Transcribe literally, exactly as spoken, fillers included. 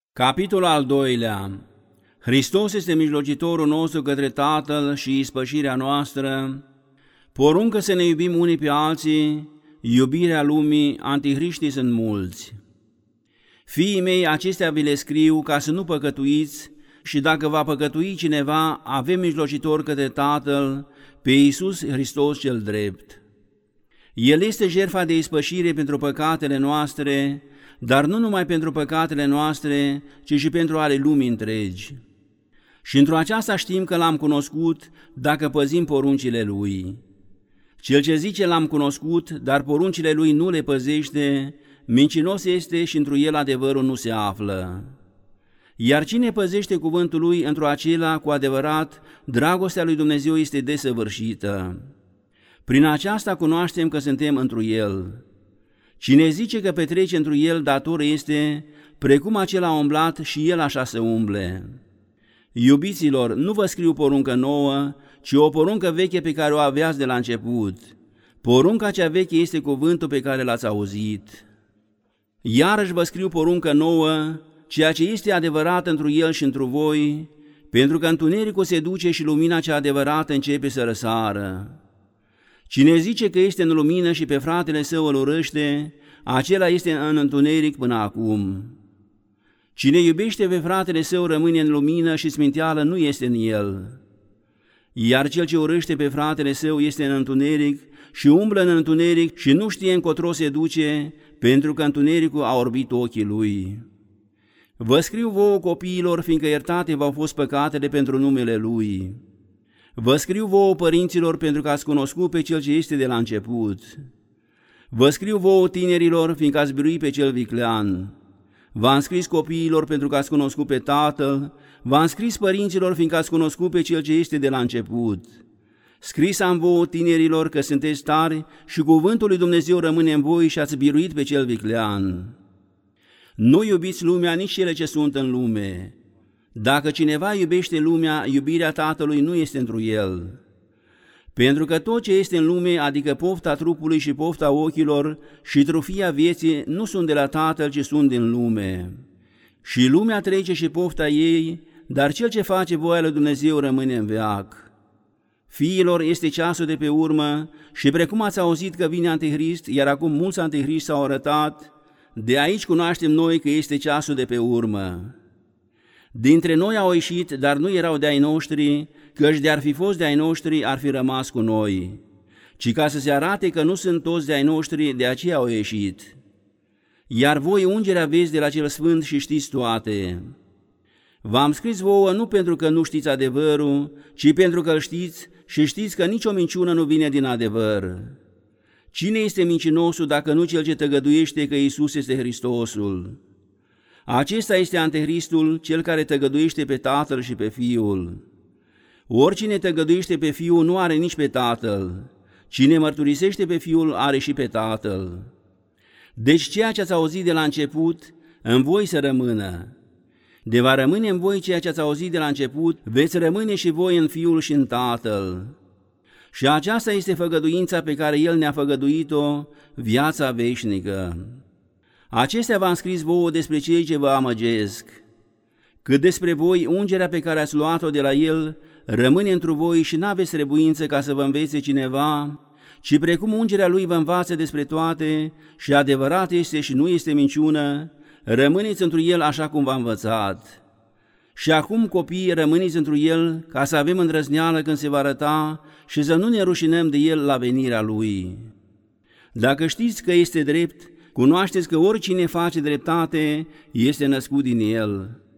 Capitolul al doilea. Hristos este mijlocitorul nostru către Tatăl și ispășirea noastră. Poruncă să ne iubim unii pe alții, iubirea lumii, antihriștii sunt mulți. Fiii mei, acestea vi le scriu ca să nu păcătuiți, și dacă va păcătui cineva, avem mijlocitor către Tatăl, pe Iisus Hristos cel drept. El este jertfa de ispășire pentru păcatele noastre, dar nu numai pentru păcatele noastre, ci și pentru ale lumii întregi. Și într-o aceasta știm că l-am cunoscut dacă păzim poruncile Lui. Cel ce zice l-am cunoscut, dar poruncile Lui nu le păzește, mincinos este și întru el adevărul nu se află. Iar cine păzește cuvântul Lui, într-o acela, cu adevărat, dragostea lui Dumnezeu este desăvârșită. Prin aceasta cunoaștem că suntem întru El. Cine zice că petrece întru El, dator este, precum acela a umblat și el așa să umble. Iubiților, nu vă scriu poruncă nouă, ci o poruncă veche pe care o aveați de la început. Porunca cea veche este cuvântul pe care l-ați auzit. Iarăși vă scriu poruncă nouă, ceea ce este adevărat întru El și întru voi, pentru că întunericul se duce și lumina cea adevărată începe să răsară. Cine zice că este în lumină și pe fratele său îl urăște, acela este în întuneric până acum. Cine iubește pe fratele său rămâne în lumină și sminteală nu este în el. Iar cel ce urăște pe fratele său este în întuneric și umblă în întuneric și nu știe încotro se duce, pentru că întunericul a orbit ochii lui. Vă scriu vouă, copiilor, fiindcă iertate v-au fost păcatele pentru numele Lui. Vă scriu vouă, părinților, pentru că ați cunoscut pe Cel ce este de la început. Vă scriu vouă, tinerilor, fiindcă ați biruit pe cel viclean. V-am scris copiilor pentru că ați cunoscut pe Tatăl. V-am scris părinților, fiindcă ați cunoscut pe Cel ce este de la început. Scris am vouă, tinerilor, că sunteți tari și cuvântul lui Dumnezeu rămâne în voi și ați biruit pe cel viclean. Nu iubiți lumea, nici cele ce sunt în lume. Dacă cineva iubește lumea, iubirea Tatălui nu este întru el. Pentru că tot ce este în lume, adică pofta trupului și pofta ochilor și trufia vieții, nu sunt de la Tatăl, ci sunt din lume. Și lumea trece și pofta ei, dar cel ce face voia lui Dumnezeu rămâne în veac. Fiilor, este ceasul de pe urmă și precum ați auzit că vine Antichrist, iar acum mulți Antichriști s-au arătat, de aici cunoaștem noi că este ceasul de pe urmă. Dintre noi au ieșit, dar nu erau de-ai noștri, căci de-ar fi fost de-ai noștri, ar fi rămas cu noi, ci ca să se arate că nu sunt toți de-ai noștri, de aceea au ieșit. Iar voi ungerea aveți de la cel Sfânt și știți toate. V-am scris vouă nu pentru că nu știți adevărul, ci pentru că îl știți și știți că nicio minciună nu vine din adevăr. Cine este mincinosul dacă nu cel ce tăgăduiește că Iisus este Hristosul? Acesta este Antichristul, cel care tăgăduiește pe Tatăl și pe Fiul. Oricine tăgăduiește pe Fiul nu are nici pe Tatăl. Cine mărturisește pe Fiul are și pe Tatăl. Deci ceea ce ați auzit de la început, în voi să rămână. De va rămâne în voi ceea ce ați auzit de la început, veți rămâne și voi în Fiul și în Tatăl. Și aceasta este făgăduința pe care El ne-a făgăduit-o, viața veșnică. Acestea v-am scris vouă despre cei ce vă amăgesc. Cât despre voi, ungerea pe care ați luat-o de la El rămâne întru voi și n-aveți trebuință ca să vă învețe cineva, ci precum ungerea Lui vă învață despre toate și adevărat este și nu este minciună, rămâneți întru El așa cum v-a învățat. Și acum, copii, rămâneți întru El ca să avem îndrăzneală când se va arăta și să nu ne rușinăm de El la venirea Lui. Dacă știți că este drept, cunoașteți că oricine face dreptate este născut din El.